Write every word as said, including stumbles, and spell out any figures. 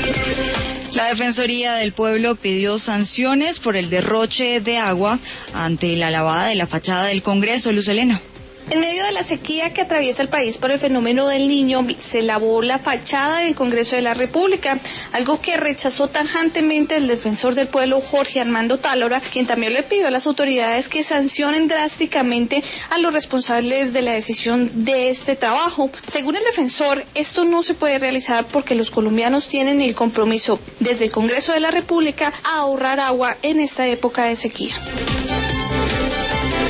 La Defensoría del Pueblo pidió sanciones por el derroche de agua ante la lavada de la fachada del Congreso. Luz Helena. En medio de la sequía que atraviesa el país por el fenómeno del Niño, se lavó la fachada del Congreso de la República, algo que rechazó tajantemente el defensor del pueblo Jorge Armando Tálora, quien también le pidió a las autoridades que sancionen drásticamente a los responsables de la decisión de este trabajo. Según el defensor, esto no se puede realizar porque los colombianos tienen el compromiso desde el Congreso de la República a ahorrar agua en esta época de sequía.